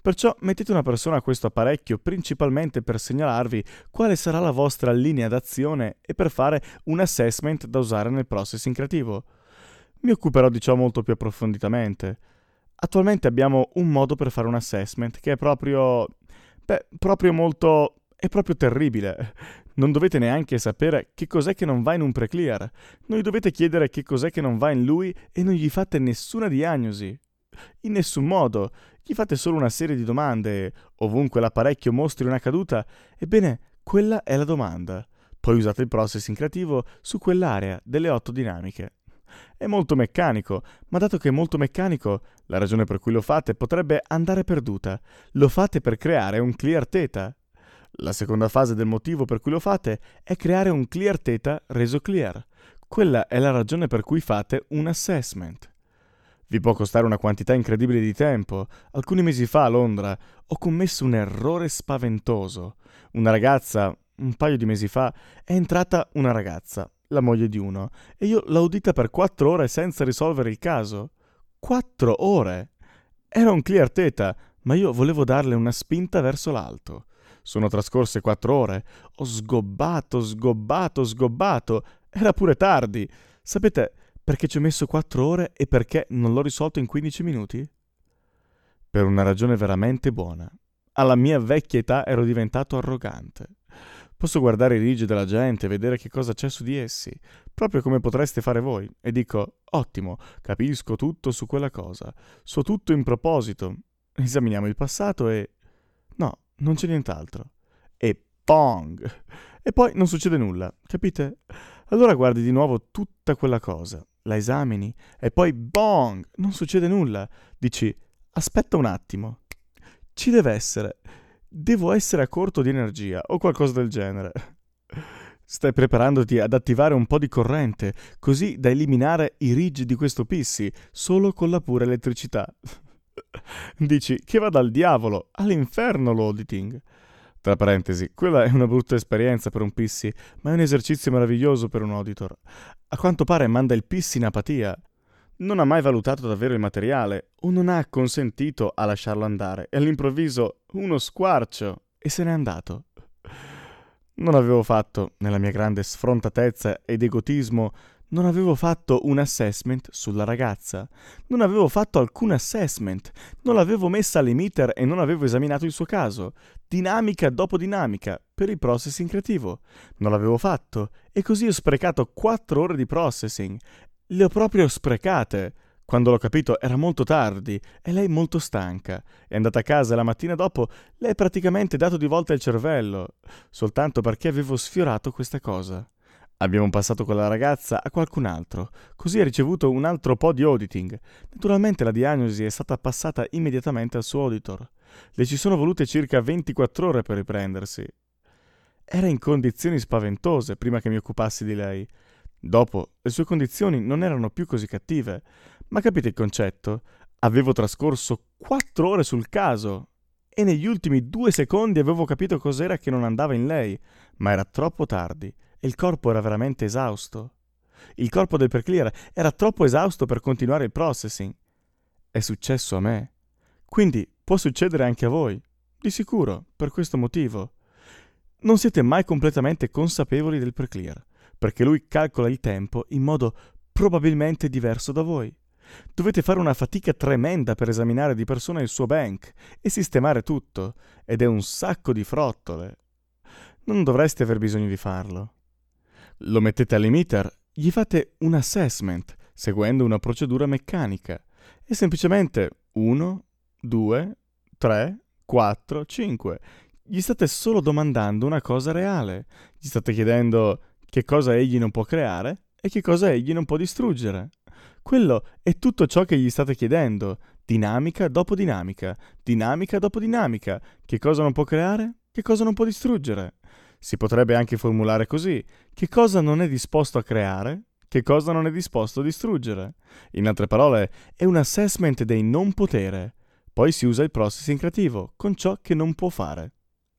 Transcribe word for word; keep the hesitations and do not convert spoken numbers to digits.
Perciò mettete una persona a questo apparecchio principalmente per segnalarvi quale sarà la vostra linea d'azione e per fare un assessment da usare nel processing creativo. Mi occuperò di ciò molto più approfonditamente. Attualmente abbiamo un modo per fare un assessment che è proprio... beh, proprio molto... è proprio terribile. Non dovete neanche sapere che cos'è che non va in un pre-clear. Non gli dovete chiedere che cos'è che non va in lui e non gli fate nessuna diagnosi. In nessun modo. Gli fate solo una serie di domande. Ovunque l'apparecchio mostri una caduta, ebbene, quella è la domanda. Poi usate il processing creativo su quell'area delle otto dinamiche. È molto meccanico, ma dato che è molto meccanico, la ragione per cui lo fate potrebbe andare perduta. Lo fate per creare un clear theta. La seconda fase del motivo per cui lo fate è creare un clear theta reso clear. Quella è la ragione per cui fate un assessment. Vi può costare una quantità incredibile di tempo. Alcuni mesi fa a Londra ho commesso un errore spaventoso. Una ragazza, un paio di mesi fa, è entrata una ragazza, la moglie di uno, e io l'ho udita per quattro ore senza risolvere il caso. Quattro ore! Era un clear theta, ma io volevo darle una spinta verso l'alto. Sono trascorse quattro ore. Ho sgobbato, sgobbato, sgobbato. Era pure tardi. Sapete perché ci ho messo quattro ore e perché non l'ho risolto in quindici minuti? Per una ragione veramente buona. Alla mia vecchia età ero diventato arrogante. Posso guardare i ridge della gente e vedere che cosa c'è su di essi, proprio come potreste fare voi, e dico, ottimo, capisco tutto su quella cosa, so tutto in proposito. Esaminiamo il passato e... no, non c'è nient'altro. E pong! E poi non succede nulla, capite? Allora guardi di nuovo tutta quella cosa, la esamini, e poi bong! Non succede nulla. Dici, aspetta un attimo, ci deve essere... devo essere a corto di energia o qualcosa del genere. Stai preparandoti ad attivare un po' di corrente, così da eliminare i ridge di questo P C solo con la pura elettricità. Dici che vada al diavolo, all'inferno l'auditing. Tra parentesi, quella è una brutta esperienza per un P C, ma è un esercizio meraviglioso per un auditor. A quanto pare manda il P C in apatia. Non ha mai valutato davvero il materiale o non ha acconsentito a lasciarlo andare e all'improvviso uno squarcio e se n'è andato. Non avevo fatto, nella mia grande sfrontatezza ed egotismo, non avevo fatto un assessment sulla ragazza. Non avevo fatto alcun assessment. Non l'avevo messa all'emitter e non avevo esaminato il suo caso. Dinamica dopo dinamica, per il processing creativo. Non l'avevo fatto e così ho sprecato quattro ore di processing. Le ho proprio sprecate. Quando l'ho capito era molto tardi e lei molto stanca. È andata a casa e la mattina dopo le è praticamente dato di volta il cervello, soltanto perché avevo sfiorato questa cosa. Abbiamo passato quella ragazza a qualcun altro, così ha ricevuto un altro po' di auditing. Naturalmente la diagnosi è stata passata immediatamente al suo auditor. Le ci sono volute circa ventiquattro ore per riprendersi. Era in condizioni spaventose prima che mi occupassi di lei. Dopo, le sue condizioni non erano più così cattive. Ma capite il concetto? Avevo trascorso quattro ore sul caso e negli ultimi due secondi avevo capito cos'era che non andava in lei, ma era troppo tardi e il corpo era veramente esausto. Il corpo del pre-clear era troppo esausto per continuare il processing. È successo a me. Quindi può succedere anche a voi. Di sicuro, per questo motivo. Non siete mai completamente consapevoli del pre-clear, perché lui calcola il tempo in modo probabilmente diverso da voi. Dovete fare una fatica tremenda per esaminare di persona il suo bank e sistemare tutto, ed è un sacco di frottole. Non dovreste aver bisogno di farlo. Lo mettete all'emitter, gli fate un assessment, seguendo una procedura meccanica. È semplicemente uno, due, tre, quattro, cinque. Gli state solo domandando una cosa reale. Gli state chiedendo che cosa egli non può creare e che cosa egli non può distruggere. Quello è tutto ciò che gli state chiedendo, dinamica dopo dinamica, dinamica dopo dinamica. Che cosa non può creare? Che cosa non può distruggere? Si potrebbe anche formulare così: che cosa non è disposto a creare? Che cosa non è disposto a distruggere? In altre parole, è un assessment dei non potere. Poi si usa il processing creativo con ciò che non può fare.